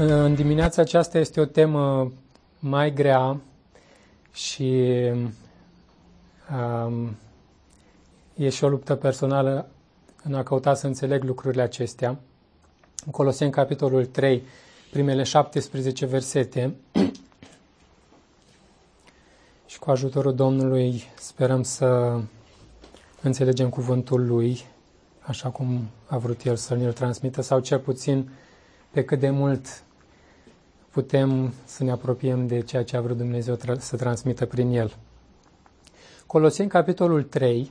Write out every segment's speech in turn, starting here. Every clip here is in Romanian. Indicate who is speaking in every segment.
Speaker 1: În dimineața aceasta este o temă mai grea și e și o luptă personală în a căuta să înțeleg lucrurile acestea. În Coloseni, capitolul 3, primele 17 versete, și cu ajutorul Domnului sperăm să înțelegem cuvântul Lui așa cum a vrut El să ne-l transmită, sau cel puțin pe cât de mult putem să ne apropiem de ceea ce a vrut Dumnezeu să transmită prin El. Coloseni, capitolul 3,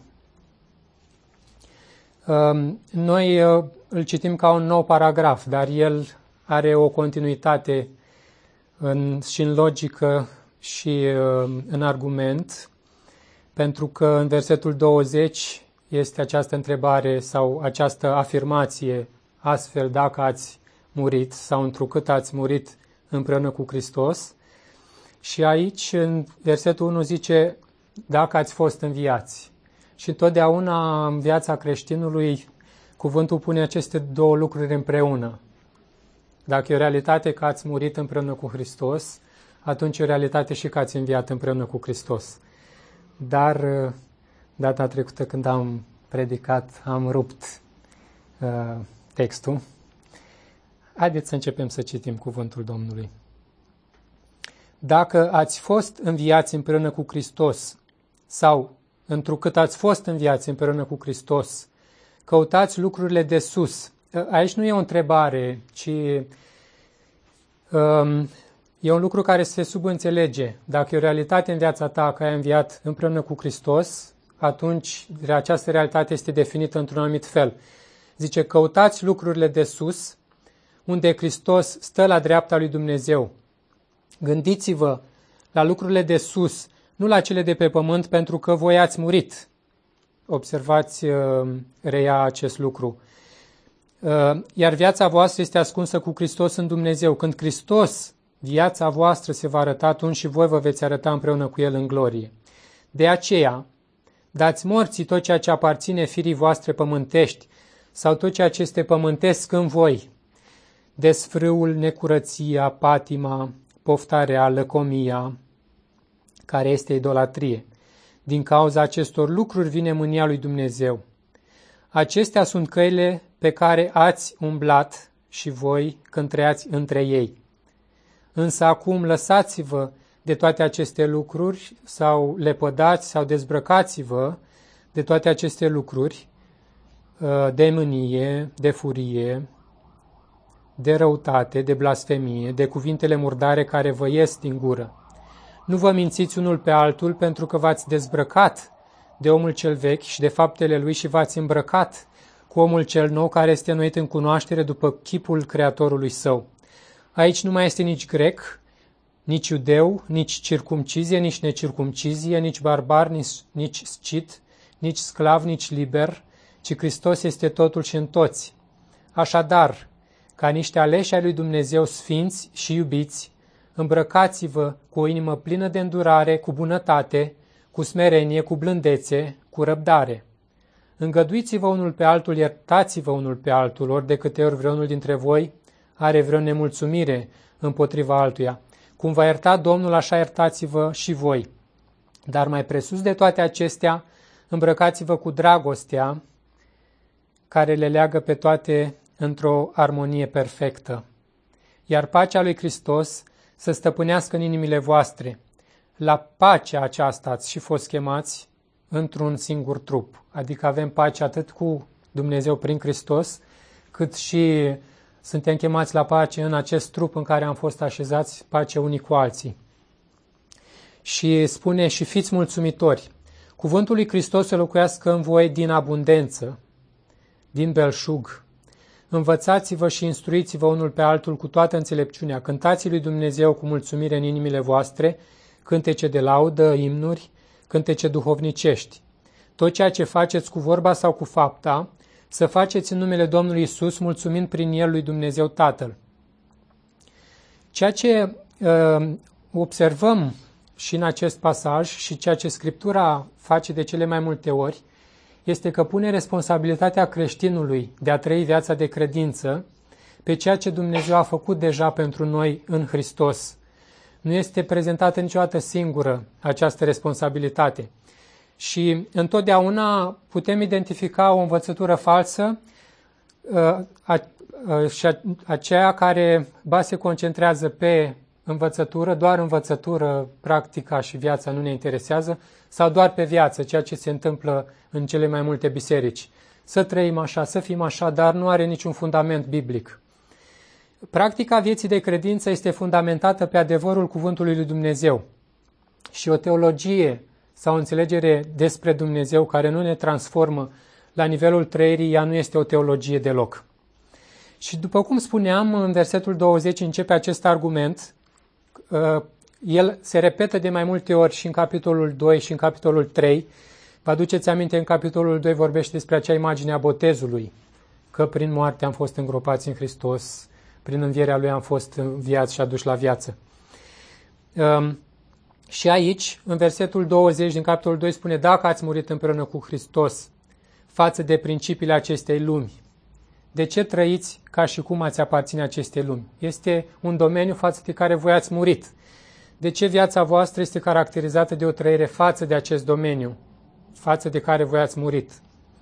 Speaker 1: noi îl citim ca un nou paragraf, dar el are o continuitate și în logică și în argument, pentru că în versetul 20 este această întrebare sau această afirmație: astfel, dacă ați murit sau întrucât ați murit împreună cu Hristos. Și aici, în versetul 1, zice: dacă ați fost înviați. Și întotdeauna în viața creștinului cuvântul pune aceste două lucruri împreună. Dacă e o realitate că ați murit împreună cu Hristos, atunci e o realitate și că ați înviat împreună cu Hristos. Dar data trecută când am predicat, am rupt textul. Haideți să începem să citim cuvântul Domnului. Dacă ați fost înviați împreună cu Hristos, sau întrucât ați fost înviați împreună cu Hristos, căutați lucrurile de sus. Aici nu e o întrebare, ci e un lucru care se subînțelege. Dacă e o realitate în viața ta că ai înviat împreună cu Hristos, atunci această realitate este definită într-un anumit fel. Zice: căutați lucrurile de sus, unde Hristos stă la dreapta lui Dumnezeu. Gândiți-vă la lucrurile de sus, nu la cele de pe pământ, pentru că voi ați murit. Observați, reia acest lucru. Iar viața voastră este ascunsă cu Hristos în Dumnezeu. Când Hristos, viața voastră, se va arăta, atunci și voi vă veți arăta împreună cu El în glorie. De aceea, dați morții tot ceea ce aparține firii voastre pământești sau tot ceea ce este pământesc în voi: desfrâul, necurăția, patima, poftarea, lăcomia, care este idolatrie. Din cauza acestor lucruri vine mânia lui Dumnezeu. Acestea sunt căile pe care ați umblat și voi când trăiați între ei. Însă acum lăsați-vă de toate aceste lucruri, sau lepădați sau dezbrăcați-vă de toate aceste lucruri, de mânie, de furie, de răutate, de blasfemie, de cuvintele murdare care vă ies din gură. Nu vă mințiți unul pe altul, pentru că v-ați dezbrăcat de omul cel vechi și de faptele lui și v-ați îmbrăcat cu omul cel nou, care este înnoit în cunoaștere după chipul Creatorului său. Aici nu mai este nici grec, nici iudeu, nici circumcizie, nici necircumcizie, nici barbar, nici scit, nici sclav, nici liber, ci Hristos este totul și în toți. Așadar, ca niște aleși ai lui Dumnezeu sfinți și iubiți, îmbrăcați-vă cu o inimă plină de îndurare, cu bunătate, cu smerenie, cu blândețe, cu răbdare. Îngăduiți-vă unul pe altul, iertați-vă unul pe altul, ori de câte ori vreunul dintre voi are vreo nemulțumire împotriva altuia. Cum v-a iertat Domnul, așa iertați-vă și voi. Dar mai presus de toate acestea, îmbrăcați-vă cu dragostea, care le leagă pe toate într-o armonie perfectă. Iar pacea lui Hristos să stăpânească în inimile voastre. La pacea aceasta ați și fost chemați într-un singur trup. Adică avem pace atât cu Dumnezeu prin Hristos, cât și suntem chemați la pace în acest trup în care am fost așezați, pace unii cu alții. Și spune: și fiți mulțumitori. Cuvântul lui Hristos să locuiască în voi din abundență, din belșug. Învățați-vă și instruiți-vă unul pe altul cu toată înțelepciunea. Cântați lui Dumnezeu cu mulțumire în inimile voastre, cântece de laudă, imnuri, cântece duhovnicești. Tot ceea ce faceți cu vorba sau cu fapta, să faceți în numele Domnului Isus, mulțumind prin El lui Dumnezeu Tatăl. Ceea ce observăm și în acest pasaj și ceea ce Scriptura face de cele mai multe ori, este că pune responsabilitatea creștinului de a trăi viața de credință pe ceea ce Dumnezeu a făcut deja pentru noi în Hristos. Nu este prezentată niciodată singură această responsabilitate. Și întotdeauna putem identifica o învățătură falsă, aceea care se concentrează pe învățătură, doar învățătură, practica și viața nu ne interesează, sau doar pe viață, ceea ce se întâmplă în cele mai multe biserici. Să trăim așa, să fim așa, dar nu are niciun fundament biblic. Practica vieții de credință este fundamentată pe adevărul cuvântului lui Dumnezeu și o teologie sau o înțelegere despre Dumnezeu care nu ne transformă la nivelul trăirii, ea nu este o teologie deloc. Și după cum spuneam, în versetul 20 începe acest argument. El se repetă de mai multe ori și în capitolul 2 și în capitolul 3. Vă aduceți aminte, în capitolul 2 vorbește despre acea imagine a botezului, că prin moarte am fost îngropați în Hristos, prin învierea Lui am fost înviați și aduși la viață. Și aici, în versetul 20 din capitolul 2, spune: dacă ați murit împreună cu Hristos față de principiile acestei lumi, de ce trăiți ca și cum ați aparține acestei lumi? Este un domeniu față de care voi ați murit. De ce viața voastră este caracterizată de o trăire față de acest domeniu, față de care voi ați murit?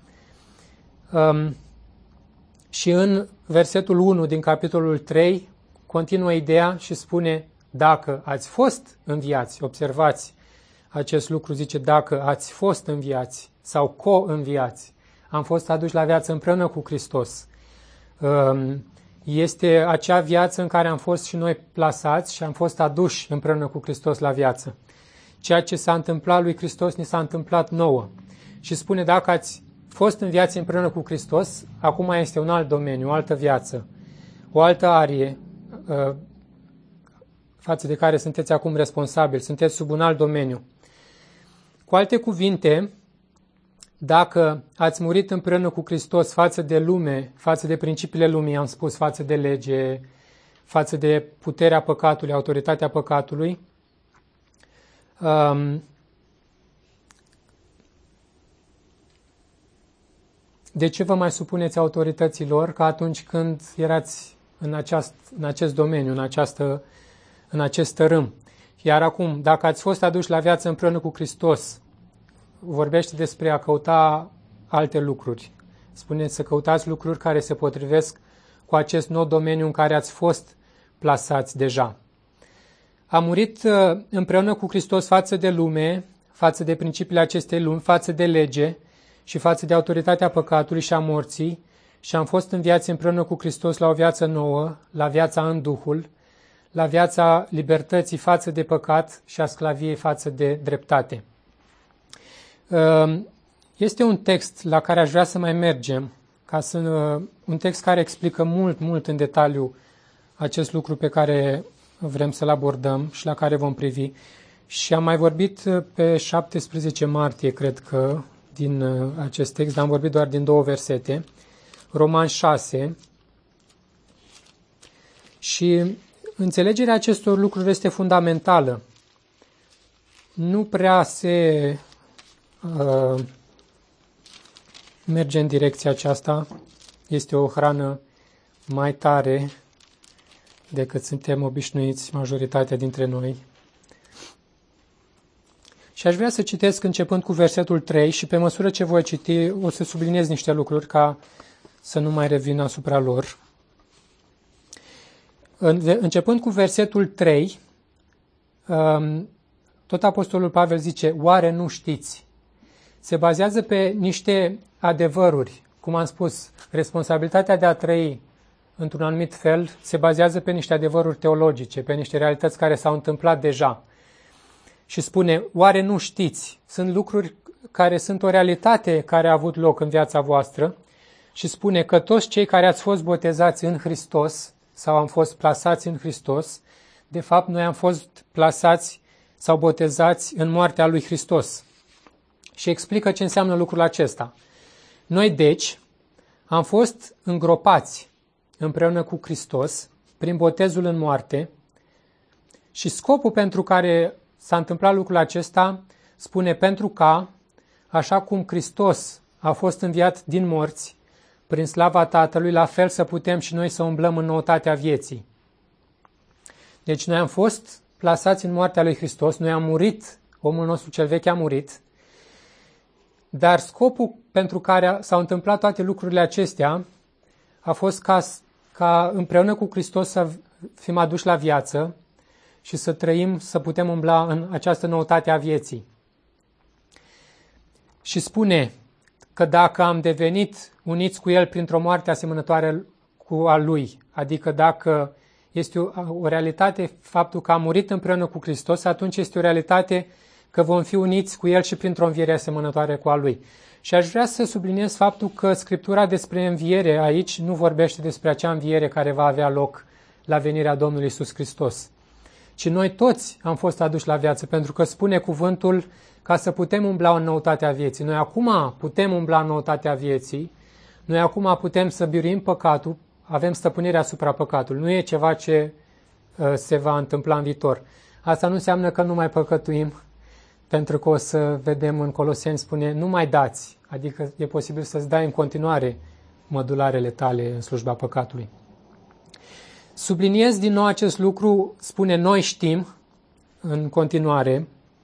Speaker 1: Și în versetul 1 din capitolul 3 continuă ideea și spune: dacă ați fost înviați, observați acest lucru, zice dacă ați fost înviați sau co-înviați, am fost aduși la viață împreună cu Hristos. Este acea viață în care am fost și noi plasați și am fost aduși împreună cu Hristos la viață. Ceea ce s-a întâmplat lui Hristos ni s-a întâmplat nouă. Și spune: dacă ați fost înviați împreună cu Hristos, acum este un alt domeniu, o altă viață, o altă arie față de care sunteți acum responsabili, sunteți sub un alt domeniu. Cu alte cuvinte, dacă ați murit împreună cu Hristos față de lume, față de principiile lumii, am spus, față de lege, față de puterea păcatului, autoritatea păcatului, de ce vă mai supuneți autorităților ca atunci când erați în acest domeniu, în acest tărâm? Iar acum, dacă ați fost aduși la viață împreună cu Hristos, vorbește despre a căuta alte lucruri. Spune să căutați lucruri care se potrivesc cu acest nou domeniu în care ați fost plasați deja. A murit împreună cu Hristos față de lume, față de principiile acestei lumi, față de lege și față de autoritatea păcatului și a morții, și am fost înviați împreună cu Hristos la o viață nouă, la viața în Duhul, la viața libertății față de păcat și a sclaviei față de dreptate. Este un text la care aș vrea să mai mergem, un text care explică mult în detaliu acest lucru pe care vrem să-l abordăm și la care vom privi. Și am mai vorbit pe 17 martie, cred că, din acest text, dar am vorbit doar din 2 versete, Romani 6, și înțelegerea acestor lucruri este fundamentală. Nu prea se merge în direcția aceasta. Este o hrană mai tare decât suntem obișnuiți majoritatea dintre noi. Și aș vrea să citesc începând cu versetul 3 și pe măsură ce voi citi o să subliniez niște lucruri ca să nu mai revin asupra lor. Începând cu versetul 3, tot Apostolul Pavel zice: oare nu știți? Se bazează pe niște adevăruri. Cum am spus, responsabilitatea de a trăi într-un anumit fel se bazează pe niște adevăruri teologice, pe niște realități care s-au întâmplat deja. Și spune: oare nu știți? Sunt lucruri care sunt o realitate care a avut loc în viața voastră și spune că toți cei care ați fost botezați în Hristos sau am fost plasați în Hristos, de fapt noi am fost plasați sau botezați în moartea lui Hristos. Și explică ce înseamnă lucrul acesta. Noi, deci, am fost îngropați împreună cu Hristos prin botezul în moarte și scopul pentru care s-a întâmplat lucrul acesta, spune, pentru ca, așa cum Hristos a fost înviat din morți, prin slava Tatălui, la fel să putem și noi să umblăm în noutatea vieții. Deci noi am fost plasați în moartea lui Hristos, noi am murit, omul nostru cel vechi a murit, dar scopul pentru care s-au întâmplat toate lucrurile acestea a fost ca împreună cu Hristos să fim aduși la viață și să trăim, să putem umbla în această noutate a vieții. Și spune că dacă am devenit uniți cu El printr-o moarte asemănătoare cu a Lui, adică dacă este o realitate faptul că am murit împreună cu Hristos, atunci este o realitate că vom fi uniți cu El și printr-o înviere asemănătoare cu a Lui. Și aș vrea să subliniez faptul că Scriptura despre înviere aici nu vorbește despre acea înviere care va avea loc la venirea Domnului Iisus Hristos, ci noi toți am fost aduși la viață, pentru că spune cuvântul ca să putem umbla în noutatea vieții. Noi acum putem umbla în noutatea vieții, noi acum putem să biruim păcatul, avem stăpânirea asupra păcatului. Nu e ceva ce se va întâmpla în viitor. Asta nu înseamnă că nu mai păcătuim, pentru că o să vedem în Coloseni, spune, nu mai dați, adică e posibil să-ți dai în continuare mădularele tale în slujba păcatului. Subliniez din nou acest lucru, spune, noi știm, în continuare,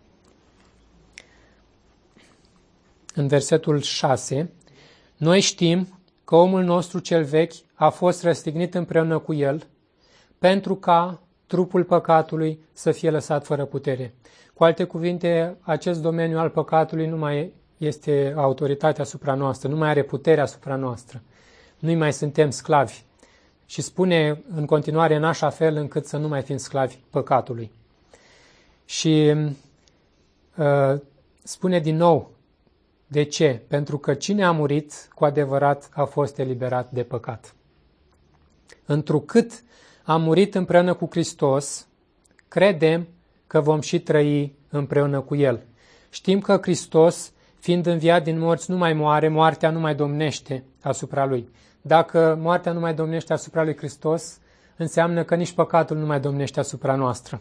Speaker 1: în versetul 6, noi știm că omul nostru cel vechi a fost răstignit împreună cu el, pentru ca trupul păcatului să fie lăsat fără putere. Cu alte cuvinte, acest domeniu al păcatului nu mai este autoritatea asupra noastră, nu mai are putere asupra noastră. Nu mai suntem sclavi. Și spune în continuare în așa fel încât să nu mai fim sclavi păcatului. Și spune din nou, de ce? Pentru că cine a murit, cu adevărat a fost eliberat de păcat. Întrucât am murit împreună cu Hristos, credem că vom și trăi împreună cu El. Știm că Hristos, fiind înviat din morți, nu mai moare, moartea nu mai domnește asupra Lui. Dacă moartea nu mai domnește asupra lui Hristos, înseamnă că nici păcatul nu mai domnește asupra noastră.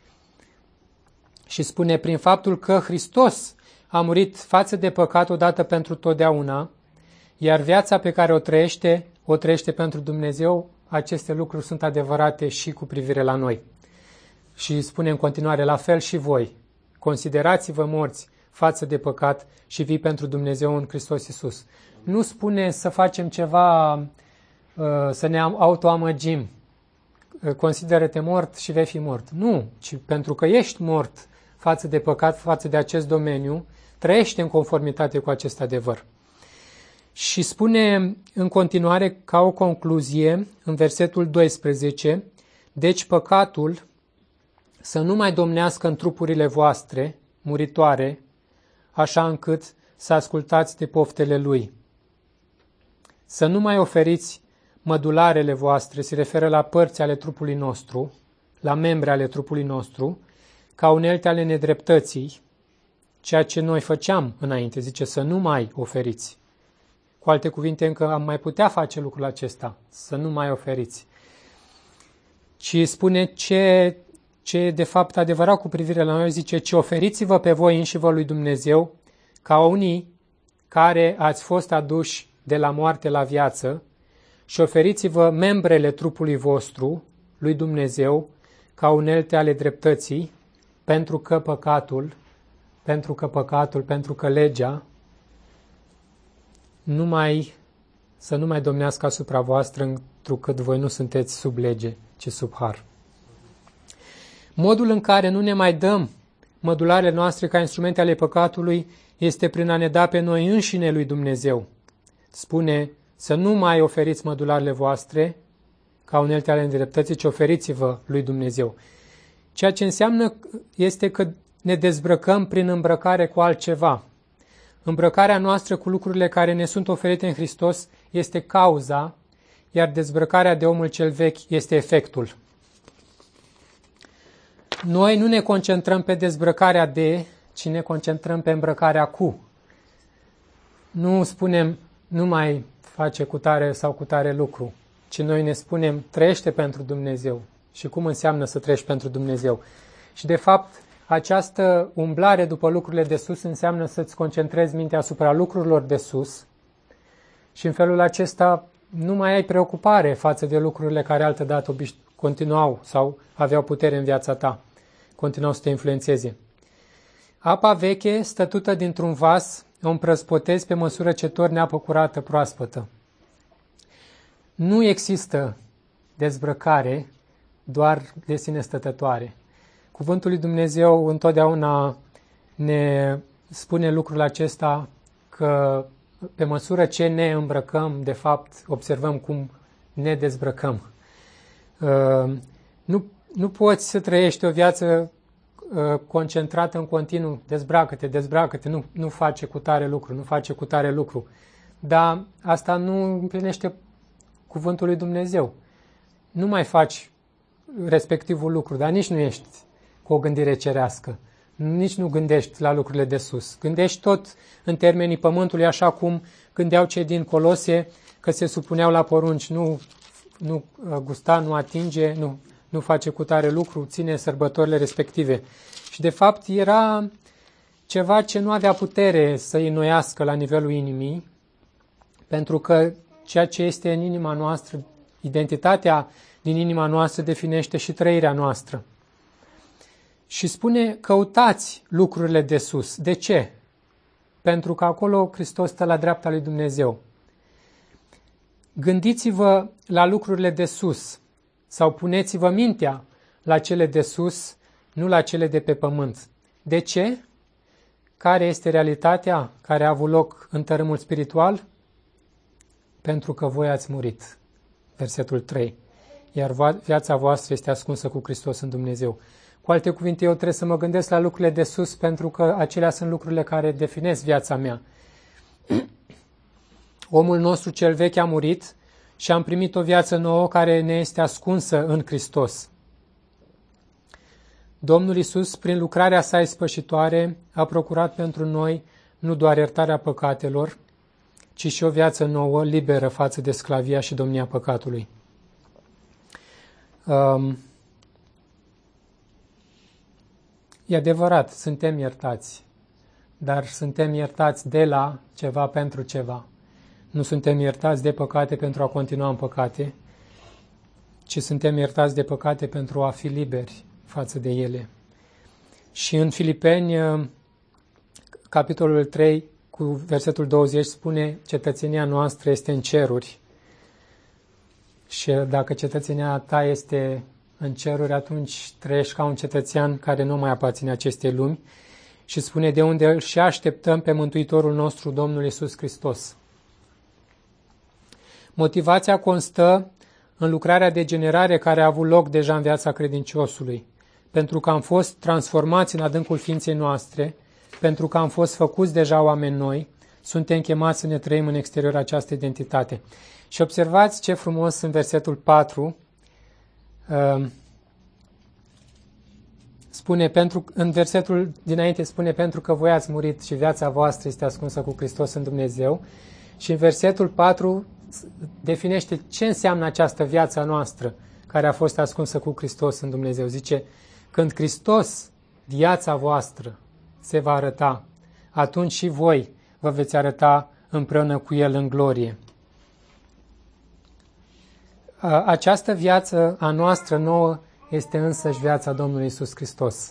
Speaker 1: Și spune, prin faptul că Hristos a murit față de păcat odată pentru totdeauna, iar viața pe care o trăiește pentru Dumnezeu, aceste lucruri sunt adevărate și cu privire la noi. Și spune în continuare, la fel și voi, considerați-vă morți față de păcat și vii pentru Dumnezeu în Hristos Iisus. Nu spune să facem ceva, să ne autoamăgim, consideră-te mort și vei fi mort. Nu, ci pentru că ești mort față de păcat, față de acest domeniu, trăiește în conformitate cu acest adevăr. Și spune în continuare, ca o concluzie, în versetul 12, deci păcatul să nu mai domnească în trupurile voastre, muritoare, așa încât să ascultați de poftele lui. Să nu mai oferiți mădularele voastre, se referă la părți ale trupului nostru, la membre ale trupului nostru, ca unelte ale nedreptății, ceea ce noi făceam înainte, zice să nu mai oferiți. Cu alte cuvinte, încă am mai putea face lucrul acesta, să nu mai oferiți. Ci spune ce de fapt adevărat cu privire la noi, zice, ci oferiți-vă pe voi înși-vă lui Dumnezeu, ca unii care ați fost aduși de la moarte la viață, și oferiți-vă membrele trupului vostru lui Dumnezeu ca unelte ale dreptății, pentru că legea să nu mai domnească asupra voastră, întrucât voi nu sunteți sub lege, ci sub har. Modul în care nu ne mai dăm mădularele noastre ca instrumente ale păcatului este prin a ne da pe noi înșine lui Dumnezeu. Spune să nu mai oferiți mădularele voastre ca unelte ale nedreptății, ci oferiți-vă lui Dumnezeu. Ceea ce înseamnă este că ne dezbrăcăm prin îmbrăcare cu altceva. Îmbrăcarea noastră cu lucrurile care ne sunt oferite în Hristos este cauza, iar dezbrăcarea de omul cel vechi este efectul. Noi nu ne concentrăm pe dezbrăcarea de, ci ne concentrăm pe îmbrăcarea cu. Nu spunem, nu mai face cutare sau cutare lucru, ci noi ne spunem, trăiește pentru Dumnezeu. Și cum înseamnă să trăiești pentru Dumnezeu? Și de fapt, această umblare după lucrurile de sus înseamnă să-ți concentrezi mintea asupra lucrurilor de sus și în felul acesta nu mai ai preocupare față de lucrurile care altădată continuau sau aveau putere în viața ta, continuau să te influențeze. Apa veche, stătută dintr-un vas, o împrăspotezi pe măsură ce torni apă curată proaspătă. Nu există dezbrăcare doar de sine stătătoare. Cuvântul lui Dumnezeu întotdeauna ne spune lucrul acesta, că pe măsură ce ne îmbrăcăm, de fapt, observăm cum ne dezbrăcăm. Nu poți să trăiești o viață concentrată în continuu, dezbracă-te, nu face cu tare lucru, Dar asta nu împlinește cuvântul lui Dumnezeu. Nu mai faci respectivul lucru, dar nici nu ești cu o gândire cerească. Nici nu gândești la lucrurile de sus. Gândești tot în termenii pământului, așa cum gândeau cei din Colose, că se supuneau la porunci. Nu gusta, nu atinge, nu face cu tare lucru, ține sărbătorile respective. Și de fapt era ceva ce nu avea putere să îi înnoiască la nivelul inimii, pentru că ceea ce este în inima noastră, identitatea din inima noastră definește și trăirea noastră. Și spune, căutați lucrurile de sus. De ce? Pentru că acolo Hristos stă la dreapta lui Dumnezeu. Gândiți-vă la lucrurile de sus sau puneți-vă mintea la cele de sus, nu la cele de pe pământ. De ce? Care este realitatea care a avut loc în tărâmul spiritual? Pentru că voi ați murit. Versetul 3. Iar viața voastră este ascunsă cu Hristos în Dumnezeu. Cu alte cuvinte, eu trebuie să mă gândesc la lucrurile de sus, pentru că acelea sunt lucrurile care definesc viața mea. Omul nostru cel vechi a murit și am primit o viață nouă care ne este ascunsă în Hristos. Domnul Iisus, prin lucrarea sa ispășitoare, a procurat pentru noi nu doar iertarea păcatelor, ci și o viață nouă, liberă față de sclavia și domnia păcatului. E adevărat, suntem iertați, dar suntem iertați de la ceva pentru ceva. Nu suntem iertați de păcate pentru a continua în păcate, ci suntem iertați de păcate pentru a fi liberi față de ele. Și în Filipeni, capitolul 3, cu versetul 20, spune, cetățenia noastră este în ceruri. Și dacă cetățenia ta este în ceruri, atunci trăiești ca un cetățean care nu mai aparține acestei lumi. Și spune, de unde îl și așteptăm pe Mântuitorul nostru, Domnul Iisus Hristos. Motivația constă în lucrarea de generare care a avut loc deja în viața credinciosului, pentru că am fost transformați în adâncul ființei noastre, pentru că am fost făcuți deja oameni noi, suntem chemați să ne trăim în exterior această identitate. Și observați ce frumos în versetul 4 spune, în versetul dinainte spune, pentru că voi ați murit și viața voastră este ascunsă cu Hristos în Dumnezeu. Și în versetul 4 definește ce înseamnă această viață noastră care a fost ascunsă cu Hristos în Dumnezeu. Zice, când Hristos, viața voastră, se va arăta, atunci și voi vă veți arăta împreună cu El în glorie. Această viață a noastră nouă este însăși viața Domnului Iisus Hristos.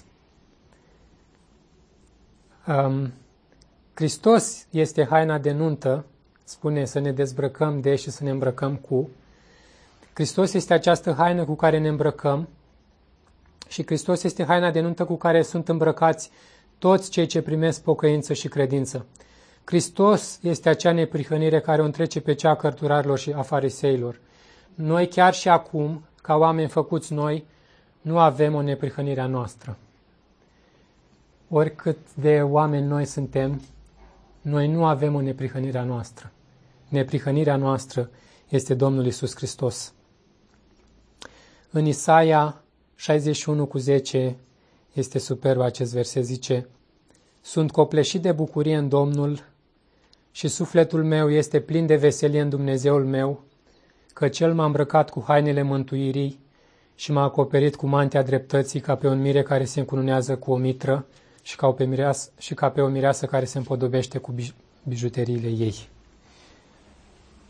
Speaker 1: Hristos este haina de nuntă, spune să ne dezbrăcăm de și să ne îmbrăcăm cu. Hristos este această haină cu care ne îmbrăcăm și Hristos este haina de nuntă cu care sunt îmbrăcați toți cei ce primesc pocăință și credință. Hristos este acea neprihănire care o întrece pe cea a cărturarilor și a fariseilor. Noi chiar și acum, ca oameni făcuți noi, nu avem o neprihănire a noastră. Oricât de oameni noi suntem, noi nu avem o neprihănire a noastră. Neprihănirea noastră este Domnul Iisus Hristos. În Isaia 61:10 este superb acest verset, zice, sunt copleșit de bucurie în Domnul și sufletul meu este plin de veselie în Dumnezeul meu, că Cel m-a îmbrăcat cu hainele mântuirii și m-a acoperit cu mantia dreptății ca pe un mire care se încununează cu o mitră și ca pe o mireasă care se împodobește cu bijuteriile ei.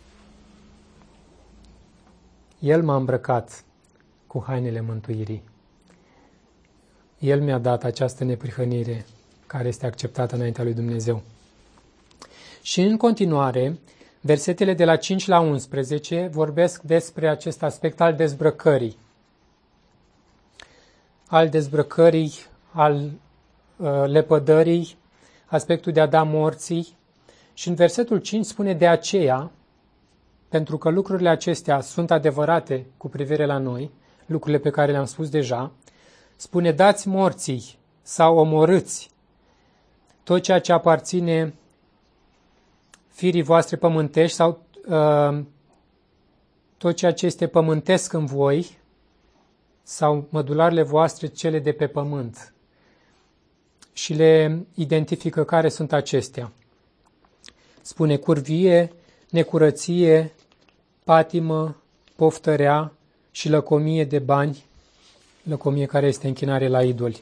Speaker 1: El m-a îmbrăcat cu hainele mântuirii. El mi-a dat această neprihănire care este acceptată înaintea lui Dumnezeu. Și în continuare, versetele de la 5 la 11 vorbesc despre acest aspect al dezbrăcării. Al dezbrăcării, al lepădării, aspectul de a da morții. Și în versetul 5 spune: de aceea, pentru că lucrurile acestea sunt adevărate cu privire la noi, lucrurile pe care le-am spus deja, spune: dați morții sau omorâți tot ceea ce aparține firii voastre pământești sau tot ceea ce este pământesc în voi sau mădularele voastre cele de pe pământ. Și le identifică care sunt acestea. Spune: curvie, necurăție, patimă, poftărea și lăcomie de bani, lăcomie care este închinare la idoli.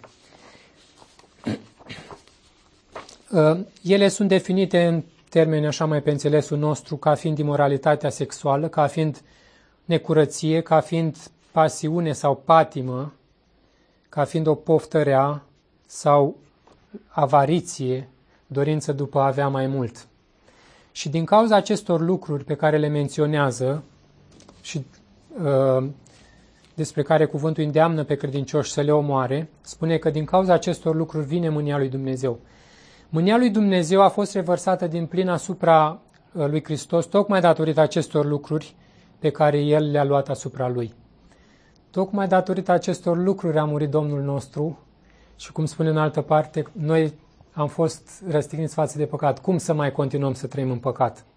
Speaker 1: Ele sunt definite în termeni așa mai pe înțelesul nostru ca fiind imoralitatea sexuală, ca fiind necurăție, ca fiind pasiune sau patimă, ca fiind o poftărea sau avariție, dorință după a avea mai mult. Și din cauza acestor lucruri pe care le menționează și despre care cuvântul îndeamnă pe credincioși să le omoare, spune că din cauza acestor lucruri vine mânia lui Dumnezeu. Mânia lui Dumnezeu a fost revărsată din plin asupra lui Hristos, tocmai datorită acestor lucruri pe care El le-a luat asupra Lui. Tocmai datorită acestor lucruri a murit Domnul nostru și, cum spune în altă parte, noi am fost răstigniți față de păcat. Cum să mai continuăm să trăim în păcat?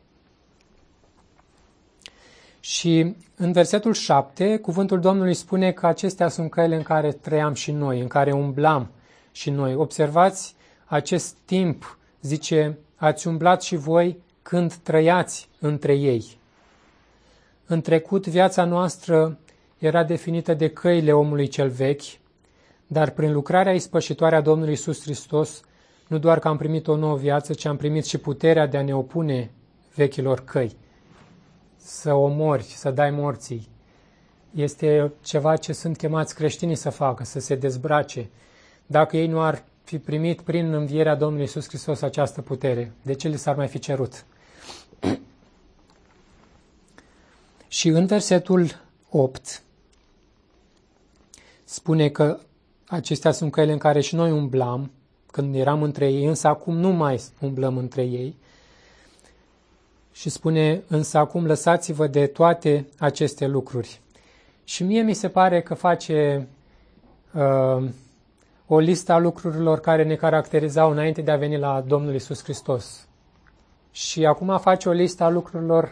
Speaker 1: Și în versetul 7, cuvântul Domnului spune că acestea sunt căile în care trăiam și noi, în care umblam și noi. Observați acest timp, zice: ați umblat și voi când trăiați între ei. În trecut, viața noastră era definită de căile omului cel vechi, dar prin lucrarea ispășitoare a Domnului Iisus Hristos, nu doar că am primit o nouă viață, ci am primit și puterea de a ne opune vechilor căi. Să omori, să dai morții. Este ceva ce sunt chemați creștinii să facă, să se dezbrace. Dacă ei nu ar fi primit prin învierea Domnului Iisus Hristos această putere, de ce li s-ar mai fi cerut? Și în versetul 8 spune că acestea sunt căile în care și noi umblam când eram între ei, însă acum nu mai umblăm între ei. Și spune: însă acum lăsați-vă de toate aceste lucruri. Și mie mi se pare că face o listă a lucrurilor care ne caracterizau înainte de a veni la Domnul Iisus Hristos. Și acum face o listă a lucrurilor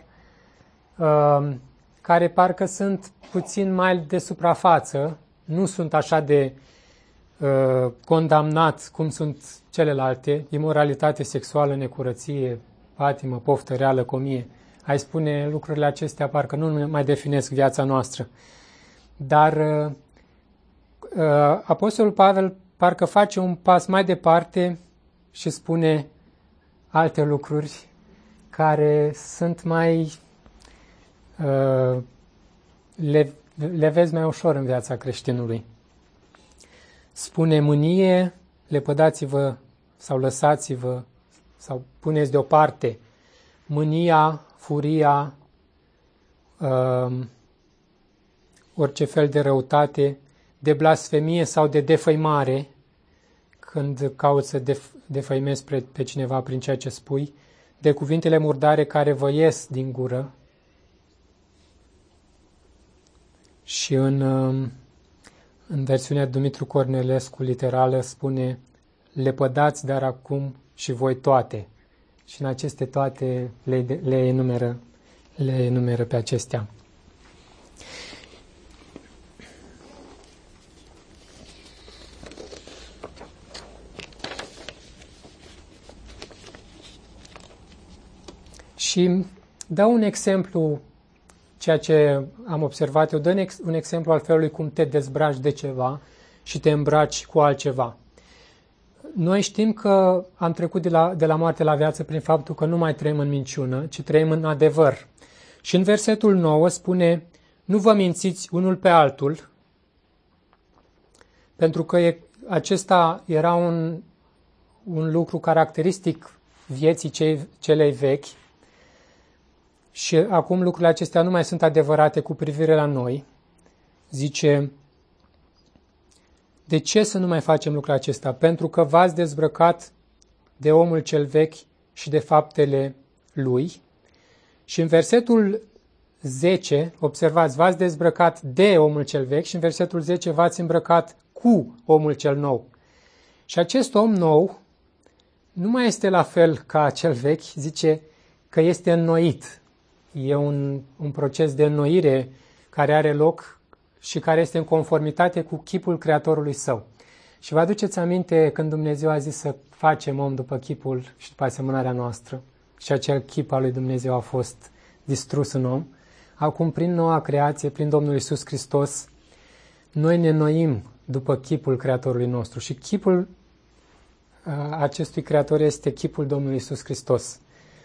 Speaker 1: care parcă sunt puțin mai de suprafață, nu sunt așa de condamnat cum sunt celelalte: imoralitate sexuală, necurăție, patimă, poftă rea, lăcomie. Ai spune, lucrurile acestea parcă nu mai definesc viața noastră. Dar Apostolul Pavel parcă face un pas mai departe și spune alte lucruri care sunt mai le vezi mai ușor în viața creștinului. Spune: mânie, lepădați-vă sau lăsați-vă sau puneți deoparte mânia, furia, orice fel de răutate, de blasfemie sau de defăimare, când cauți să defăimezi pe cineva prin ceea ce spui, de cuvintele murdare care vă ies din gură. Și în versiunea Dumitru Cornelescu literală spune: lepădați dar acum și voi toate. Și în aceste toate le enumeră pe acestea. Și dă un exemplu, ceea ce am observat eu, dă un exemplu al felului cum te dezbraci de ceva și te îmbraci cu altceva. Noi știm că am trecut de la moarte la viață prin faptul că nu mai trăim în minciună, ci trăim în adevăr. Și în versetul 9 spune: nu vă mințiți unul pe altul, pentru că acesta era un lucru caracteristic vieții celei vechi și acum lucrurile acestea nu mai sunt adevărate cu privire la noi. Zice, de ce să nu mai facem lucrul acesta? Pentru că v-ați dezbrăcat de omul cel vechi și de faptele lui. Și în versetul 10, observați, v-ați dezbrăcat de omul cel vechi și în versetul 10 v-ați îmbrăcat cu omul cel nou. Și acest om nou nu mai este la fel ca cel vechi, zice că este înnoit. E un proces de înnoire care are loc și care este în conformitate cu chipul Creatorului său. Și vă aduceți aminte când Dumnezeu a zis să facem om după chipul și după asemănarea noastră și acel chip al lui Dumnezeu a fost distrus în om. Acum, prin noua creație, prin Domnul Iisus Hristos, noi ne înnoim după chipul Creatorului nostru și chipul acestui Creator este chipul Domnului Iisus Hristos.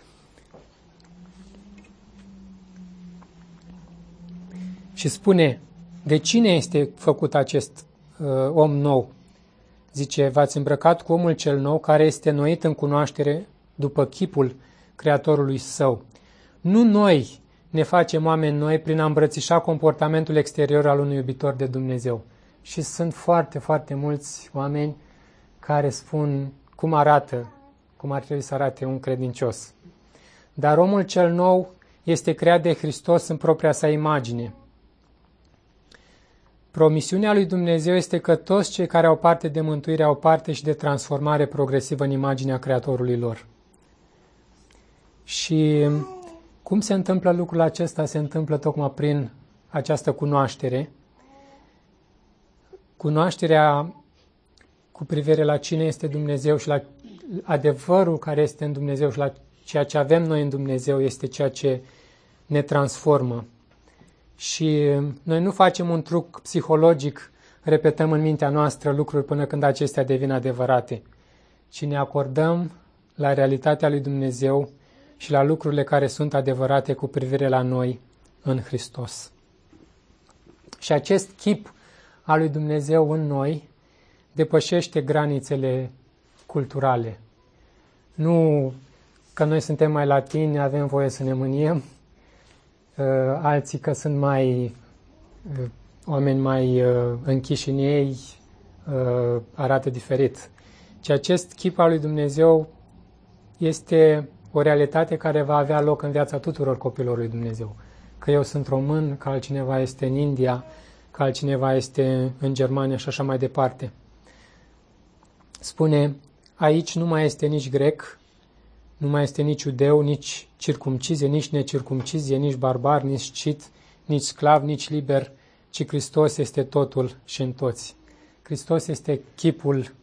Speaker 1: Și spune, de cine este făcut acest om nou? Zice, v-ați îmbrăcat cu omul cel nou care este înnoit în cunoaștere după chipul Creatorului său. Nu noi ne facem oameni noi prin a îmbrățișa comportamentul exterior al unui iubitor de Dumnezeu. Și sunt foarte, foarte mulți oameni care spun cum arată, cum ar trebui să arate un credincios. Dar omul cel nou este creat de Hristos în propria sa imagine. Promisiunea lui Dumnezeu este că toți cei care au parte de mântuire au parte și de transformare progresivă în imaginea Creatorului lor. Și cum se întâmplă lucrul acesta? Se întâmplă tocmai prin această cunoaștere. Cunoașterea cu privire la cine este Dumnezeu și la adevărul care este în Dumnezeu și la ceea ce avem noi în Dumnezeu este ceea ce ne transformă. Și noi nu facem un truc psihologic, repetăm în mintea noastră lucruri până când acestea devin adevărate, ci ne acordăm la realitatea lui Dumnezeu și la lucrurile care sunt adevărate cu privire la noi în Hristos. Și acest chip al lui Dumnezeu în noi depășește granițele culturale. Nu că noi suntem mai latini, avem voie să ne mâniem, alții că sunt oameni mai închiși în ei, arată diferit. Și acest chip al lui Dumnezeu este o realitate care va avea loc în viața tuturor copilor lui Dumnezeu. Că eu sunt român, că altcineva este în India, că altcineva este în Germania și așa mai departe. Spune, aici nu mai este nici grec, nu mai este nici iudeu, nici circumcizie, nici necircumcizie, nici barbar, nici scit, nici sclav, nici liber, ci Hristos este totul și în toți. Hristos este chipul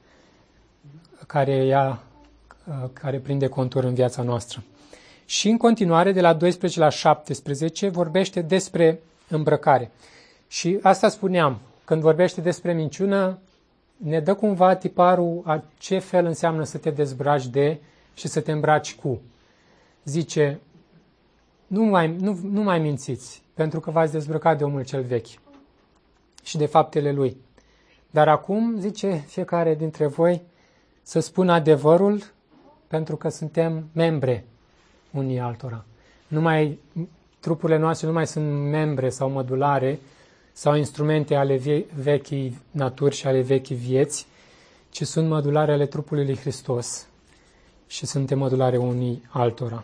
Speaker 1: care prinde contur în viața noastră. Și în continuare, de la 12 la 17, vorbește despre îmbrăcare. Și asta spuneam, când vorbește despre minciună, ne dă cumva tiparul a ce fel înseamnă să te dezbraci de și să te îmbraci cu. Zice, nu mai mințiți, pentru că v-ați dezbrăcat de omul cel vechi și de faptele lui. Dar acum, zice fiecare dintre voi, să spună adevărul, pentru că suntem membre unii altora. Trupurile noastre nu mai sunt membre sau mădulare sau instrumente ale vechii naturi și ale vechii vieți, ci sunt mădulare ale trupului lui Hristos și suntem mădulare unii altora.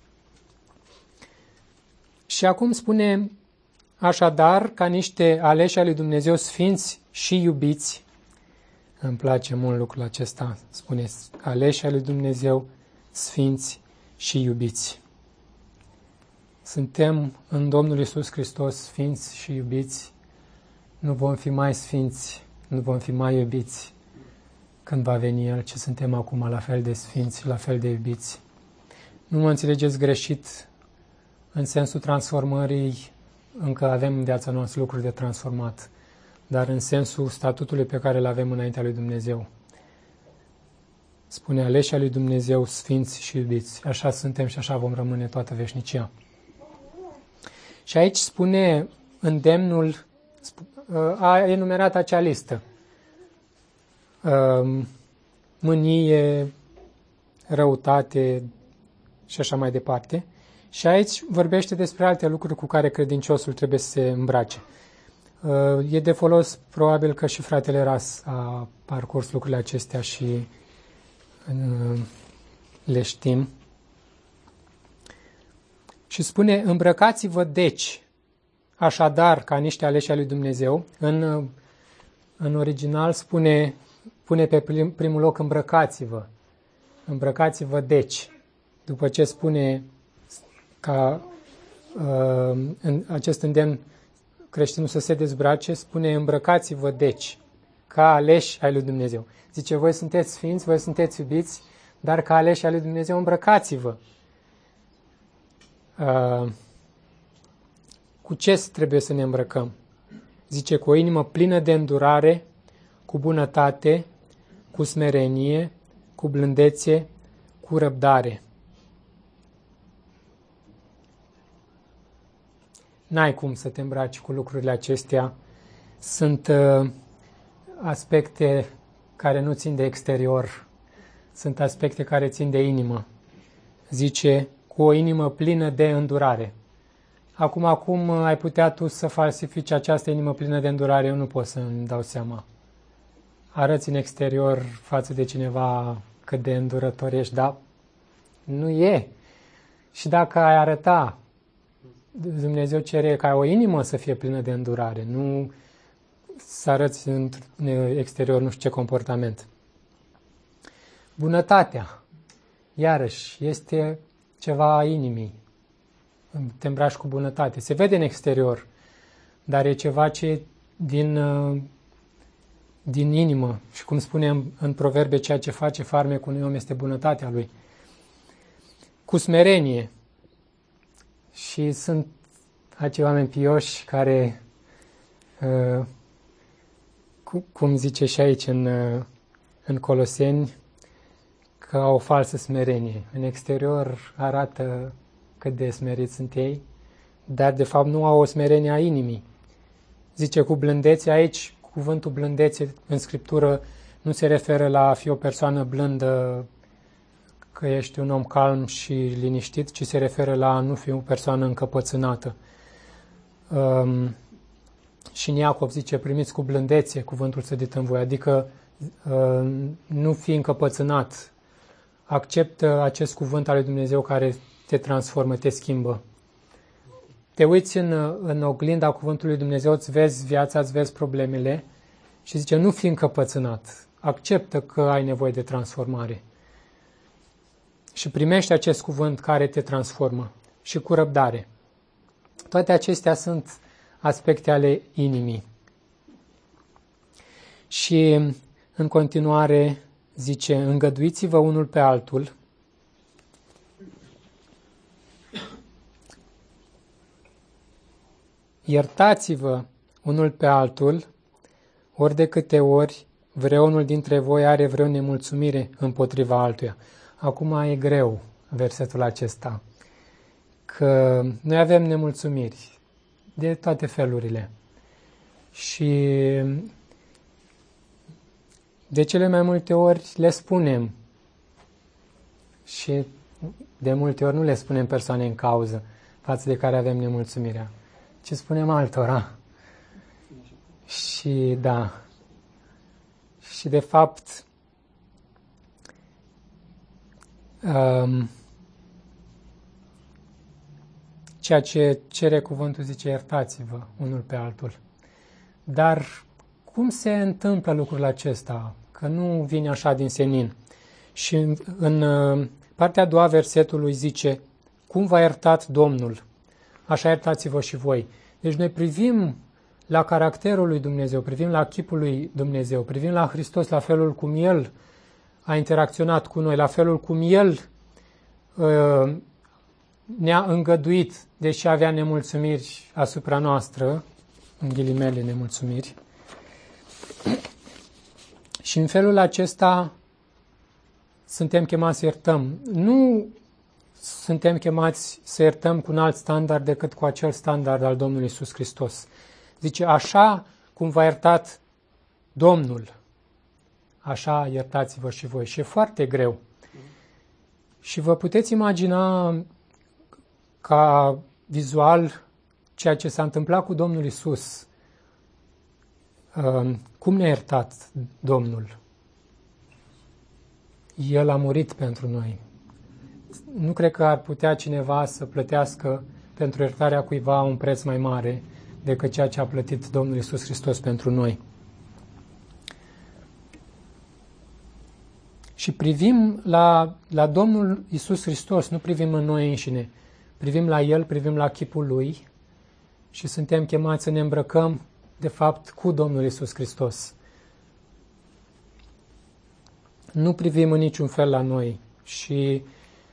Speaker 1: Și acum spune, așadar, ca niște aleși ai lui Dumnezeu sfinți și iubiți, îmi place mult lucrul acesta, spune, aleși ai lui Dumnezeu sfinți și iubiți. Suntem în Domnul Iisus Hristos sfinți și iubiți, nu vom fi mai sfinți, nu vom fi mai iubiți când va veni El, ci suntem acum la fel de sfinți și la fel de iubiți. Nu mă înțelegeți greșit, în sensul transformării, încă avem în viața noastră lucruri de transformat, dar în sensul statutului pe care îl avem înaintea lui Dumnezeu. Spune, aleși lui Dumnezeu, sfinți și iubiți. Așa suntem și așa vom rămâne toată veșnicia. Și aici spune îndemnul, a enumerat acea listă. Mânie, răutate și așa mai departe. Și aici vorbește despre alte lucruri cu care credinciosul trebuie să se îmbrace. E de folos probabil că și fratele Ras a parcurs lucrurile acestea și le știm. Și spune, îmbrăcați-vă deci, așadar, ca niște aleși ai lui Dumnezeu. În original pune pe primul loc îmbrăcați-vă. Îmbrăcați-vă deci. După ce spune ca în acest îndemn creștinul să se dezbrace, spune îmbrăcați-vă deci, ca aleși ai lui Dumnezeu. Zice, voi sunteți sfinți, voi sunteți iubiți, dar ca aleși ai lui Dumnezeu îmbrăcați-vă. Cu ce trebuie să ne îmbrăcăm? Zice, cu o inimă plină de îndurare, cu bunătate, cu smerenie, cu blândețe, cu răbdare. N-ai cum să te îmbraci cu lucrurile acestea. Sunt aspecte care nu țin de exterior, sunt aspecte care țin de inimă. Zice, cu o inimă plină de îndurare. Acum ai putea tu să falsifici această inimă plină de îndurare, eu nu pot să-mi dau seama. Arăți în exterior față de cineva cât de îndurător ești, dar nu e. Și dacă ai arăta, Dumnezeu cere ca o inimă să fie plină de îndurare, nu să arăți în exterior nu știu ce comportament. Bunătatea, iarăși, este ceva a inimii. Te îmbraci cu bunătate. Se vede în exterior, dar e ceva ce din inimă. Și cum spunem în Proverbe, ceea ce face farmecul unui om este bunătatea lui. Cu smerenie. Și sunt acei oameni pioși care, cum zice și aici în Coloseni, că au o falsă smerenie. În exterior arată cât de smeriți sunt ei, dar de fapt nu au o smerenie a inimii. Zice cu blândețe, aici cuvântul blândețe în Scriptură nu se referă la a fi o persoană blândă, că ești un om calm și liniștit, ci se referă la a nu fi o persoană încăpățânată. Și în Iacov zice, primiți cu blândețe cuvântul sădit în voi, adică nu fi încăpățânat. Acceptă acest cuvânt al lui Dumnezeu care te transformă, te schimbă. Te uiți în oglinda cuvântului lui Dumnezeu, îți vezi viața, îți vezi problemele și zice, nu fi încăpățânat. Acceptă că ai nevoie de transformare. Și primește acest cuvânt care te transformă și cu răbdare. Toate acestea sunt aspecte ale inimii. Și în continuare zice, îngăduiți-vă unul pe altul, iertați-vă unul pe altul, ori de câte ori vreunul dintre voi are vreo nemulțumire împotriva altuia. Acum e greu versetul acesta, că noi avem nemulțumiri de toate felurile și de cele mai multe ori le spunem și de multe ori nu le spunem persoane în cauză față de care avem nemulțumirea, ci spunem altora. Și da, și de fapt ceea ce cere cuvântul zice, iertați-vă unul pe altul. Dar cum se întâmplă lucrul acesta? Că nu vine așa din senin. Și în partea a doua versetului zice, cum v-a iertat Domnul, așa iertați-vă și voi. Deci noi privim la caracterul lui Dumnezeu, privim la chipul lui Dumnezeu, privim la Hristos, la felul cum El a interacționat cu noi, la felul cum El ne-a îngăduit, deși avea nemulțumiri asupra noastră, în ghilimele nemulțumiri. Și în felul acesta suntem chemați să iertăm. Nu suntem chemați să iertăm cu un alt standard decât cu acel standard al Domnului Iisus Hristos. Zice, așa cum v-a iertat Domnul, așa iertați-vă și voi. Și e foarte greu. Și vă puteți imagina ca vizual ceea ce s-a întâmplat cu Domnul Iisus. Cum ne-a iertat Domnul? El a murit pentru noi. Nu cred că ar putea cineva să plătească pentru iertarea cuiva un preț mai mare decât ceea ce a plătit Domnul Iisus Hristos pentru noi. Și privim la Domnul Iisus Hristos, nu privim în noi înșine. Privim la El, privim la chipul Lui și suntem chemați să ne îmbrăcăm, de fapt, cu Domnul Iisus Hristos. Nu privim în niciun fel la noi și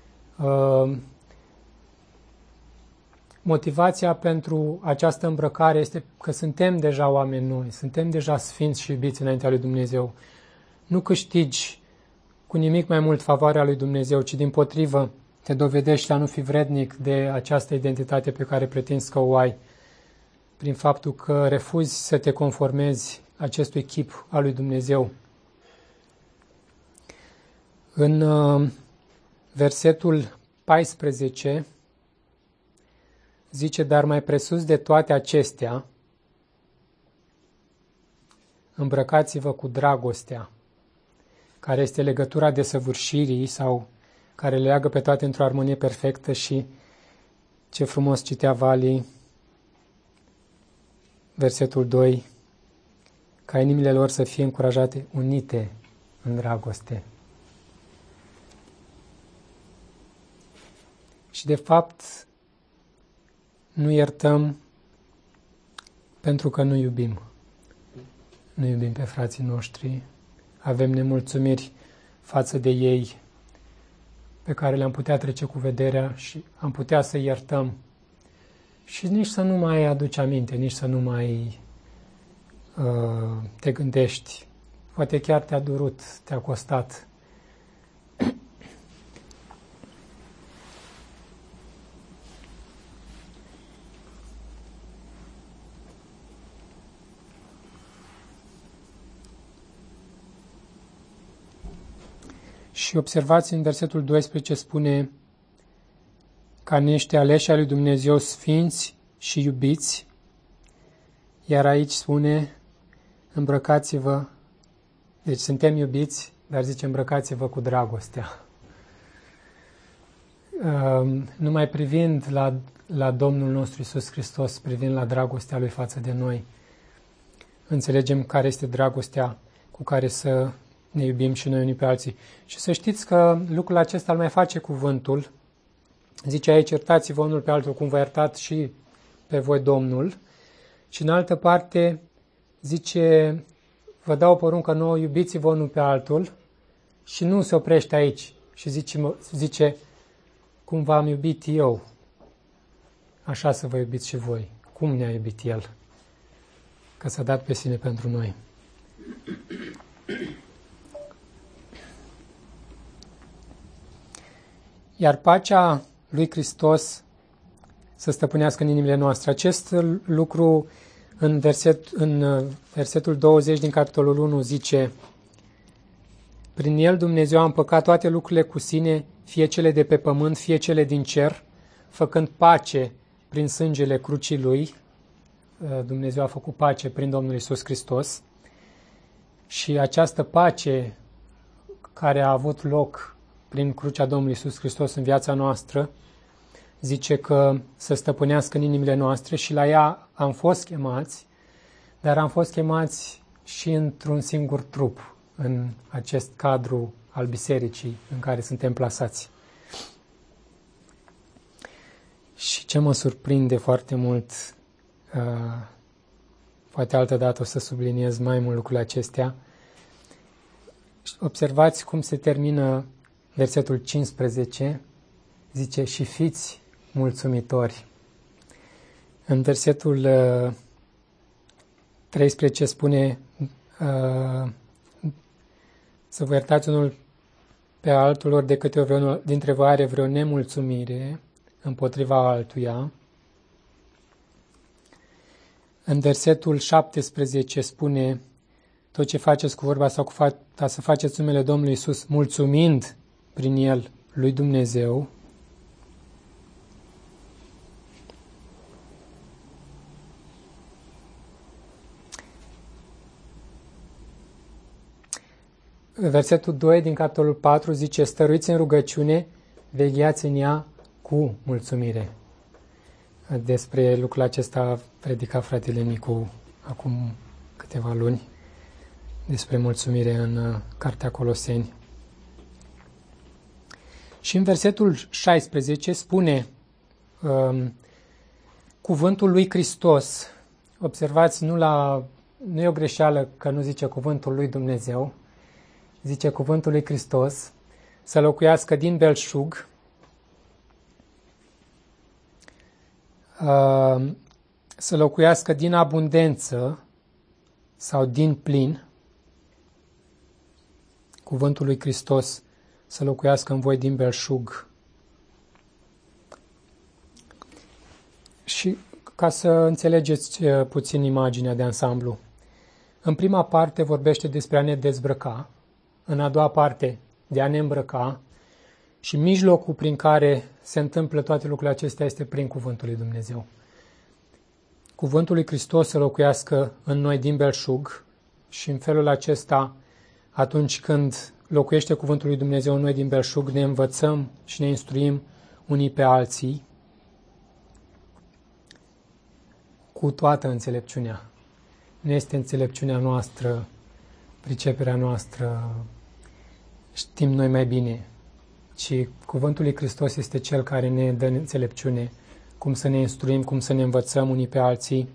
Speaker 1: motivația pentru această îmbrăcare este că suntem deja oameni noi, suntem deja sfinți și iubiți înaintea lui Dumnezeu. Nu câștigi cu nimic mai mult favoarea lui Dumnezeu, ci dimpotrivă te dovedești a nu fi vrednic de această identitate pe care pretinzi că o ai, prin faptul că refuzi să te conformezi acestui chip al lui Dumnezeu. În versetul 14 zice, dar mai presus de toate acestea, îmbrăcați-vă cu dragostea, care este legătura desăvârșirii sau care le leagă pe toate într-o armonie perfectă și ce frumos citea Vali, versetul 2, ca inimile lor să fie încurajate, unite în dragoste. Și de fapt nu iertăm pentru că nu iubim. Nu iubim pe frații noștri, avem nemulțumiri față de ei pe care le-am putea trece cu vederea și am putea să iertăm. Și nici să nu mai aduci aminte, nici să nu mai te gândești. Poate chiar te-a durut, te-a costat. Și observați în versetul 12 spune ca niște aleși ai lui Dumnezeu sfinți și iubiți, iar aici spune îmbrăcați-vă, deci suntem iubiți, dar zice îmbrăcați-vă cu dragostea. Numai privind la Domnul nostru Iisus Hristos, privind la dragostea Lui față de noi, înțelegem care este dragostea cu care să ne iubim și noi unii pe alții. Și să știți că lucrul acesta îl mai face cuvântul. Zice aici, iertați-vă unul pe altul cum v-a iertat și pe voi Domnul. Și în altă parte zice, vă dau o poruncă nouă, iubiți-vă unul pe altul. Și nu se oprește aici. Și zice cum v-am iubit eu, așa să vă iubiți și voi. Cum ne-a iubit El? Că s-a dat pe sine pentru noi. Iar pacea lui Hristos să stăpânească în inimile noastre. Acest lucru în versetul 20 din capitolul 1 zice, prin El Dumnezeu a împăcat toate lucrurile cu sine, fie cele de pe pământ, fie cele din cer, făcând pace prin sângele crucii Lui. Dumnezeu a făcut pace prin Domnul Iisus Hristos. Și această pace care a avut loc prin crucea Domnului Iisus Hristos în viața noastră, zice că să stăpânească în inimile noastre și la ea am fost chemați, dar am fost chemați și într-un singur trup, în acest cadru al bisericii în care suntem plasați. Și ce mă surprinde foarte mult, poate altă dată o să subliniez mai mult lucrurile acestea, observați cum se termină versetul 15, zice, și fiți mulțumitori. În versetul 13 spune să vă iertați unul pe altul, ori de câte ori dintre voi are vreo nemulțumire împotriva altuia. În versetul 17 spune: tot ce faceți cu vorba sau cu fapta să faceți numele Domnului Iisus, mulțumind prin El lui Dumnezeu. Versetul 2 din capitolul 4 zice: stăruiți în rugăciune, vegheați în ea cu mulțumire. Despre lucrul acesta a predicat fratele Nicu acum câteva luni, despre mulțumire în Cartea Coloseni. Și în versetul 16 spune cuvântul lui Hristos. Observați, nu e o greșeală că nu zice cuvântul lui Dumnezeu, zice cuvântul lui Hristos, să locuiască din belșug, să locuiască din abundență sau din plin. Cuvântul lui Hristos să locuiască în voi din belșug. Și ca să înțelegeți puțin imaginea de ansamblu, în prima parte vorbește despre a ne dezbrăca, în a doua parte de a ne îmbrăca, și mijlocul prin care se întâmplă toate lucrurile acestea este prin cuvântul lui Dumnezeu. Cuvântul lui Hristos să locuiască în noi din belșug și în felul acesta, atunci când locuiește cuvântul lui Dumnezeu în noi din belșug, ne învățăm și ne instruim unii pe alții cu toată înțelepciunea. Nu este înțelepciunea noastră, priceperea noastră, știm noi mai bine, ci cuvântul lui Hristos este Cel care ne dă înțelepciune, cum să ne instruim, cum să ne învățăm unii pe alții.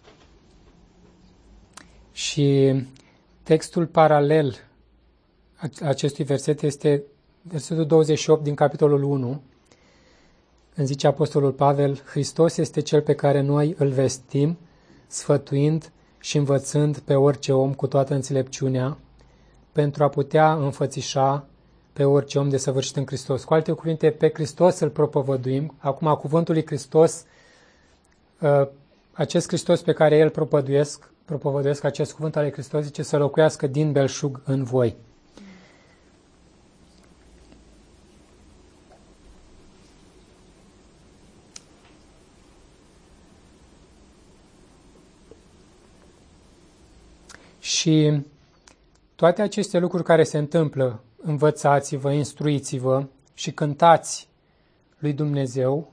Speaker 1: Și textul paralel acestui verset este versetul 28 din capitolul 1. Îmi zice Apostolul Pavel: Hristos este Cel pe care noi îl vestim, sfătuind și învățând pe orice om cu toată înțelepciunea, pentru a putea înfățișa pe orice om desăvârșit în Hristos. Cu alte cuvinte, pe Hristos îl propovăduim. Acum, cuvântul lui Hristos, acest Hristos pe care el propovăduiesc, acest cuvânt al lui Hristos, zice să locuiască din belșug în voi. Și toate aceste lucruri care se întâmplă, învățați-vă, instruiți-vă și cântați lui Dumnezeu,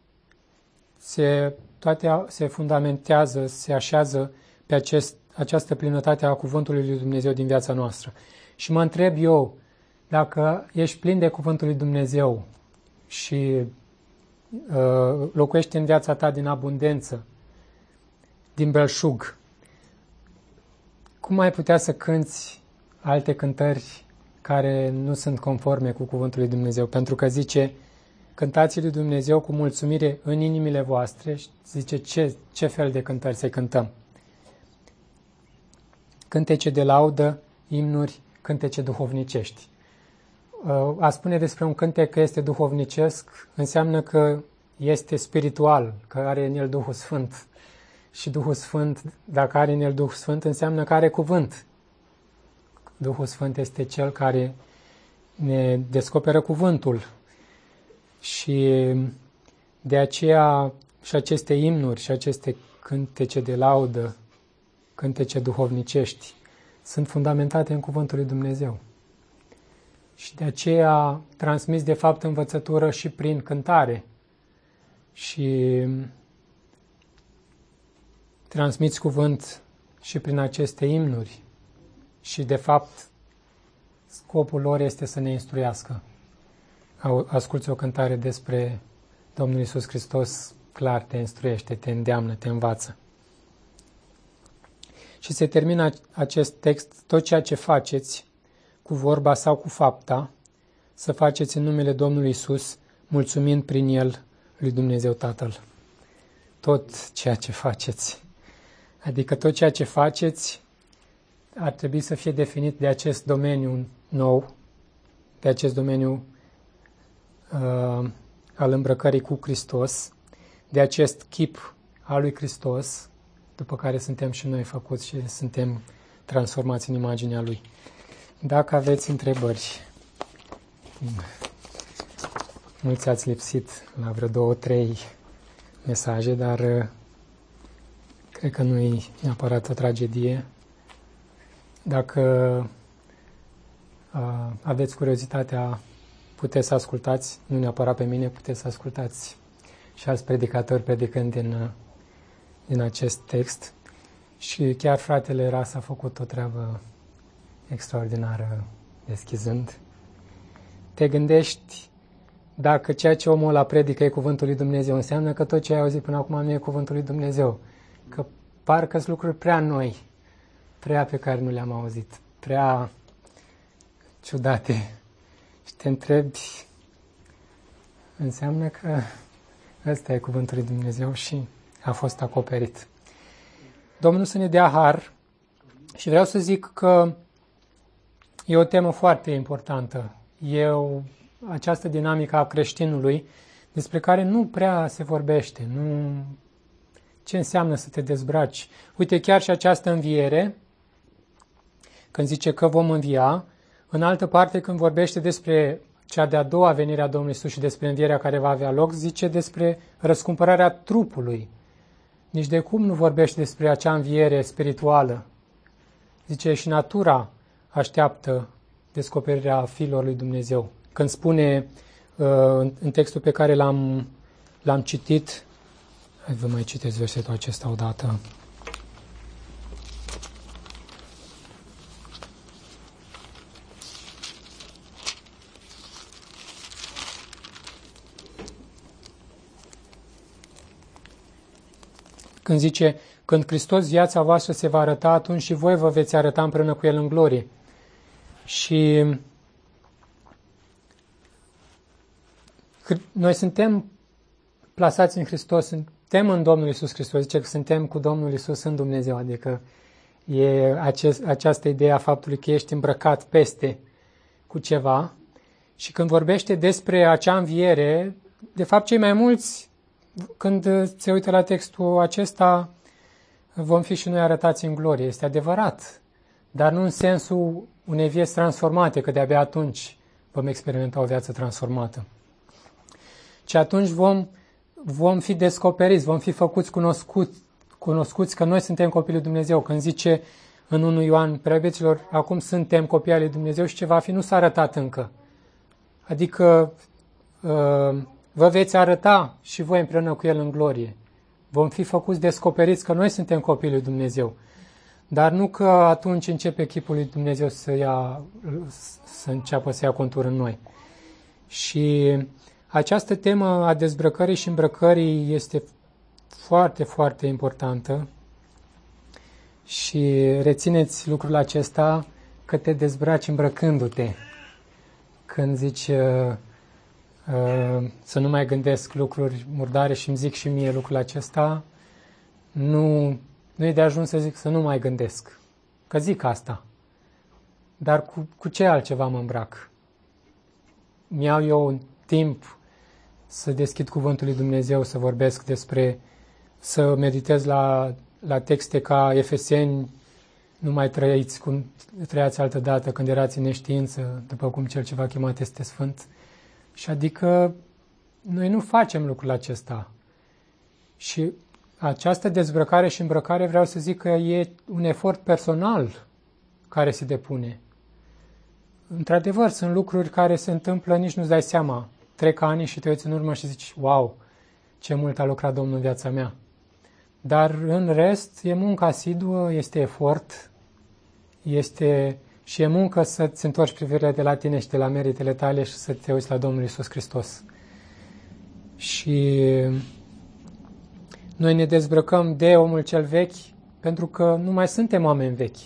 Speaker 1: se fundamentează, se așează pe această plinătate a cuvântului lui Dumnezeu din viața noastră. Și mă întreb eu, dacă ești plin de cuvântul lui Dumnezeu și locuiești în viața ta din abundență, din belșug, cum ai putea să cânți alte cântări care nu sunt conforme cu cuvântul lui Dumnezeu? Pentru că zice, cântați lui Dumnezeu cu mulțumire în inimile voastre, și zice ce fel de cântări să cântăm. Cântece de laudă, imnuri, cântece duhovnicești. A spune despre un cântec că este duhovnicesc înseamnă că este spiritual, că are în el Duhul Sfânt. Și Duhul Sfânt, dacă are în el Duhul Sfânt, înseamnă că are cuvânt. Duhul Sfânt este Cel care ne descoperă cuvântul. Și de aceea și aceste imnuri și aceste cântece de laudă, cântece duhovnicești, sunt fundamentate în cuvântul lui Dumnezeu. Și de aceea transmis de fapt învățătură și prin cântare. Și transmiți cuvânt și prin aceste imnuri. Și de fapt scopul lor este să ne instruiască. Asculți o cântare despre Domnul Iisus Hristos, clar te instruiește, te îndeamnă, te învață. Și se termină acest text: tot ceea ce faceți, cu vorba sau cu fapta, să faceți în numele Domnului Iisus, mulțumind prin El lui Dumnezeu Tatăl. Tot ceea ce faceți. Adică tot ceea ce faceți ar trebui să fie definit de acest domeniu nou, de acest domeniu al îmbrăcării cu Hristos, de acest chip al lui Hristos, după care suntem și noi făcuți și suntem transformați în imaginea Lui. Dacă aveți întrebări, mulți ați lipsit la vreo 2-3 mesaje, dar cred că nu e neapărat o tragedie. Dacă aveți curiozitatea, puteți să ascultați, nu neapărat pe mine, puteți să ascultați și alți predicatori predicând din acest text. Și chiar fratele Ras a făcut o treabă extraordinară deschizând. Te gândești dacă ceea ce omul ăla predică e cuvântul lui Dumnezeu, înseamnă că tot ce ai auzit până acum nu e cuvântul lui Dumnezeu. Că parcă sunt lucruri prea noi, prea pe care nu le-am auzit, prea ciudate. Și te întrebi, înseamnă că ăsta e cuvântul lui Dumnezeu și a fost acoperit. Domnul să ne dea har și vreau să zic că e o temă foarte importantă. Această dinamică a creștinului despre care nu prea se vorbește. Ce înseamnă să te dezbraci? Uite, chiar și această înviere, când zice că vom învia, în altă parte, când vorbește despre cea de-a doua venire a Domnului Iisus și despre învierea care va avea loc, zice despre răscumpărarea trupului. Nici de cum nu vorbește despre acea înviere spirituală. Zice, și natura așteaptă descoperirea fiilor lui Dumnezeu. Când spune în textul pe care l-am citit, hai vă mai citesc versetul acesta odată. Când zice, când Hristos viața voastră se va arăta, atunci și voi vă veți arăta împreună cu El în glorie. Și noi suntem plasați în Hristos, suntem în Domnul Iisus Hristos, zice că suntem cu Domnul Iisus în Dumnezeu, adică e această idee a faptului că ești îmbrăcat peste cu ceva. Și când vorbește despre acea înviere, de fapt cei mai mulți, când se uită la textul acesta, vom fi și noi arătați în glorie. Este adevărat, dar nu în sensul unei vieți transformate, că de-abia atunci vom experimenta o viață transformată. Și atunci vom fi descoperiți, vom fi făcuți cunoscuți că noi suntem copiii lui Dumnezeu. Când zice în 1 Ioan, preabeților, acum suntem copii ai lui Dumnezeu și ce va fi nu s-a arătat încă. Adică vă veți arăta și voi împreună cu El în glorie. Vom fi făcuți descoperiți că noi suntem copiii lui Dumnezeu. Dar nu că atunci începe chipul lui Dumnezeu să înceapă să ia contur în noi. Și această temă a dezbrăcării și îmbrăcării este foarte, foarte importantă. Și rețineți lucrul acesta, că te dezbraci îmbrăcându-te. Când zici să nu mai gândesc lucruri murdare și îmi zic și mie lucrul acesta, nu e de ajuns să zic să nu mai gândesc. Că zic asta. Dar cu ce altceva mă îmbrac? Mi-au eu un timp să deschid cuvântul lui Dumnezeu, să vorbesc să meditez la texte ca Efeseni, nu mai trăiați altă dată când erați în neștiință, după cum cel ce v-a chemat este sfânt. Și adică noi nu facem lucrul acesta. Și această dezbrăcare și îmbrăcare vreau să zic că e un efort personal care se depune. Într-adevăr, sunt lucruri care se întâmplă, nici nu-ți dai seama. Trec ani și te uiți în urmă și zici, wow, ce mult a lucrat Domnul în viața mea. Dar în rest e muncă asiduă, este efort, și e muncă să-ți întorci privirea de la tine și de la meritele tale și să te uiți la Domnul Iisus Hristos. Și noi ne dezbrăcăm de omul cel vechi pentru că nu mai suntem oameni vechi.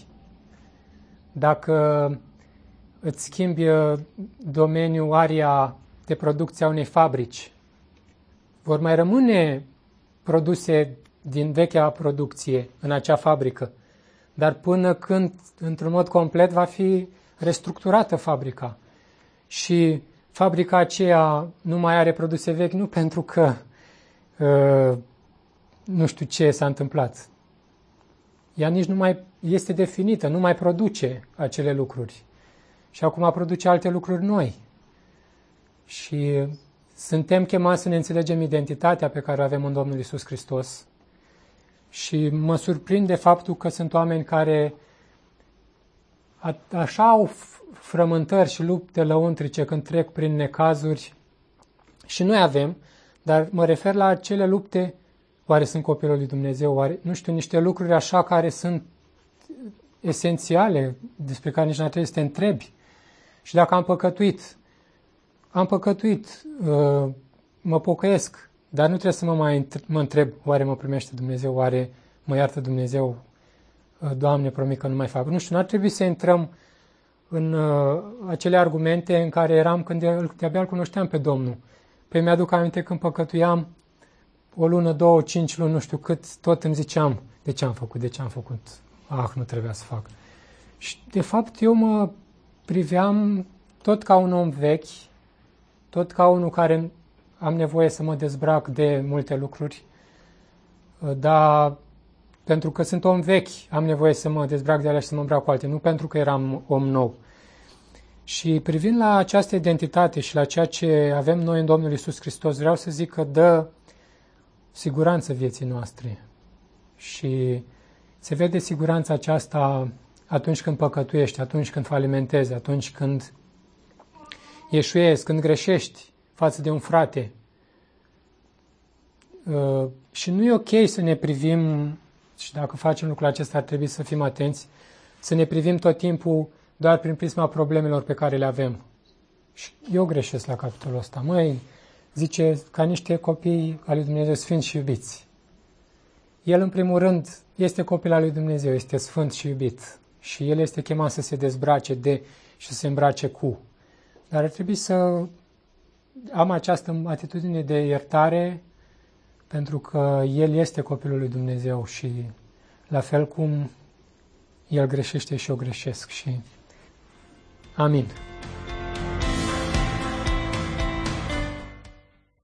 Speaker 1: Dacă îți schimbi domeniul, area de producție a unei fabrici, vor mai rămâne produse din vechea producție în acea fabrică, dar până când, într-un mod complet, va fi restructurată fabrica. și fabrica aceea nu mai are produse vechi, nu pentru că nu știu ce s-a întâmplat. Ea nici nu mai este definită, nu mai produce acele lucruri. Și acum produce alte lucruri noi. Și suntem chemați să ne înțelegem identitatea pe care o avem în Domnul Iisus Hristos. Și mă surprinde faptul că sunt oameni care așa au frământări și lupte lăuntrice când trec prin necazuri. Și noi avem, dar mă refer la acele lupte, oare sunt copilul lui Dumnezeu, oare, nu știu, niște lucruri așa care sunt esențiale, despre care nici nu trebuie să te întrebi. Și dacă am păcătuit, mă pocăiesc, dar nu trebuie să mă întreb, oare mă primește Dumnezeu, oare mă iartă Dumnezeu, Doamne, promit că nu mai fac. Nu știu, n-ar trebui să intrăm în acele argumente în care eram când de-abia îl cunoșteam pe Domnul. Păi mi-aduc aminte când păcătuiam o lună, 2, 5 luni, nu știu cât, tot îmi ziceam, de ce am făcut? Nu trebuia să fac. Și de fapt eu mă priveam tot ca un om vechi, tot ca unul care am nevoie să mă dezbrac de multe lucruri, dar pentru că sunt om vechi, am nevoie să mă dezbrac de alea și să mă îmbrac cu alte, nu pentru că eram om nou. Și privind la această identitate și la ceea ce avem noi în Domnul Iisus Hristos, vreau să zic că dă siguranță vieții noastre. Și se vede siguranța aceasta atunci când păcătuiești, atunci când falimentezi, atunci când eșuezi, când greșești față de un frate. Și nu e ok să ne privim, și dacă facem lucrul acesta ar trebui să fim atenți, să ne privim tot timpul doar prin prisma problemelor pe care le avem. Și eu greșesc la capitolul ăsta. Zice, ca niște copii al lui Dumnezeu sfinți și iubiți. El, în primul rând, este copil al lui Dumnezeu, este sfânt și iubit. Și el este chemat să se dezbrace de și să se îmbrace cu. Dar ar trebui să am această atitudine de iertare, pentru că el este copilul lui Dumnezeu și la fel cum el greșește și eu greșesc. Și amin.